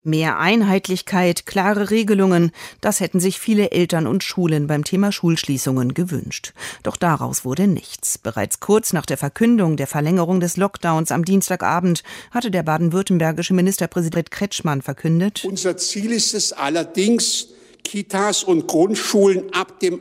Mehr Einheitlichkeit, klare Regelungen, das hätten sich viele Eltern und Schulen beim Thema Schulschließungen gewünscht. Doch daraus wurde nichts. Bereits kurz nach der Verkündung der Verlängerung des Lockdowns am Dienstagabend hatte der baden-württembergische Ministerpräsident Kretschmann verkündet: Unser Ziel ist es allerdings, Kitas und Grundschulen ab dem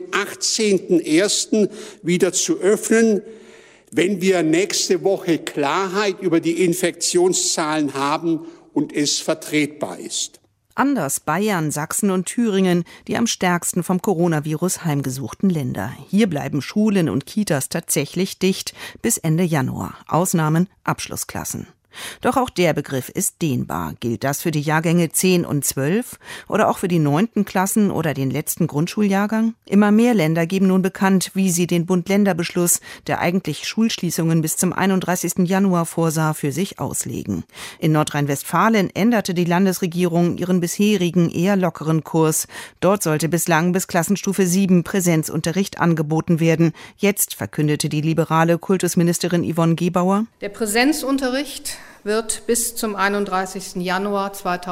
18.01. wieder zu öffnen, wenn wir nächste Woche Klarheit über die Infektionszahlen haben und es vertretbar ist. Anders Bayern, Sachsen und Thüringen, die am stärksten vom Coronavirus heimgesuchten Länder. Hier bleiben Schulen und Kitas tatsächlich dicht bis Ende Januar. Ausnahmen Abschlussklassen. Doch auch der Begriff ist dehnbar. Gilt das für die Jahrgänge 10 und 12 oder auch für die 9. Klassen oder den letzten Grundschuljahrgang? Immer mehr Länder geben nun bekannt, wie sie den Bund-Länder-Beschluss, der eigentlich Schulschließungen bis zum 31. Januar vorsah, für sich auslegen. In Nordrhein-Westfalen änderte die Landesregierung ihren bisherigen eher lockeren Kurs. Dort sollte bislang bis Klassenstufe 7 Präsenzunterricht angeboten werden. Jetzt verkündete die liberale Kultusministerin Yvonne Gebauer: Der Präsenzunterricht wird bis zum 31. Januar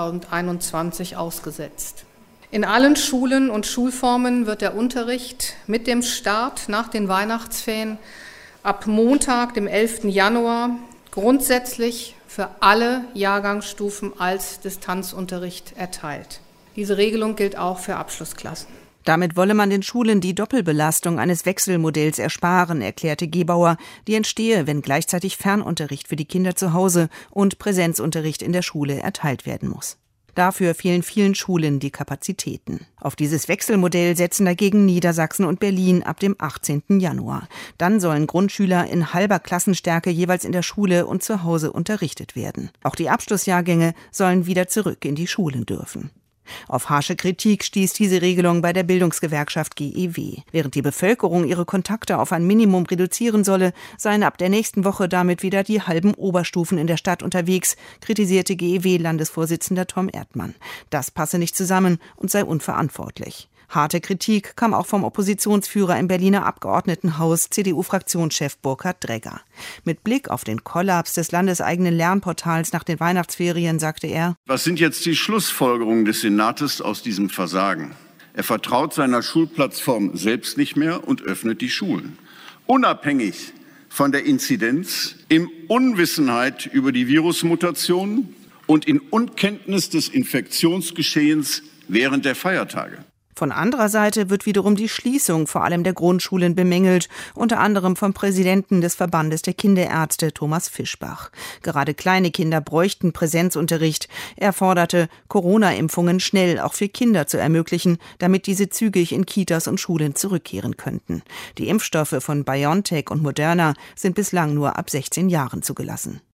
2021 ausgesetzt. In allen Schulen und Schulformen wird der Unterricht mit dem Start nach den Weihnachtsferien ab Montag, dem 11. Januar, grundsätzlich für alle Jahrgangsstufen als Distanzunterricht erteilt. Diese Regelung gilt auch für Abschlussklassen. Damit wolle man den Schulen die Doppelbelastung eines Wechselmodells ersparen, erklärte Gebauer, die entstehe, wenn gleichzeitig Fernunterricht für die Kinder zu Hause und Präsenzunterricht in der Schule erteilt werden muss. Dafür fehlen vielen Schulen die Kapazitäten. Auf dieses Wechselmodell setzen dagegen Niedersachsen und Berlin ab dem 18. Januar. Dann sollen Grundschüler in halber Klassenstärke jeweils in der Schule und zu Hause unterrichtet werden. Auch die Abschlussjahrgänge sollen wieder zurück in die Schulen dürfen. Auf harsche Kritik stieß diese Regelung bei der Bildungsgewerkschaft GEW. Während die Bevölkerung ihre Kontakte auf ein Minimum reduzieren solle, seien ab der nächsten Woche damit wieder die halben Oberstufen in der Stadt unterwegs, kritisierte GEW-Landesvorsitzender Tom Erdmann. Das passe nicht zusammen und sei unverantwortlich. Harte Kritik kam auch vom Oppositionsführer im Berliner Abgeordnetenhaus, CDU-Fraktionschef Burkhard Dregger. Mit Blick auf den Kollaps des landeseigenen Lernportals nach den Weihnachtsferien sagte er: Was sind jetzt die Schlussfolgerungen des Senates aus diesem Versagen? Er vertraut seiner Schulplattform selbst nicht mehr und öffnet die Schulen. Unabhängig von der Inzidenz, in Unwissenheit über die Virusmutationen und in Unkenntnis des Infektionsgeschehens während der Feiertage. Von anderer Seite wird wiederum die Schließung vor allem der Grundschulen bemängelt, unter anderem vom Präsidenten des Verbandes der Kinderärzte, Thomas Fischbach. Gerade kleine Kinder bräuchten Präsenzunterricht. Er forderte, Corona-Impfungen schnell auch für Kinder zu ermöglichen, damit diese zügig in Kitas und Schulen zurückkehren könnten. Die Impfstoffe von BioNTech und Moderna sind bislang nur ab 16 Jahren zugelassen.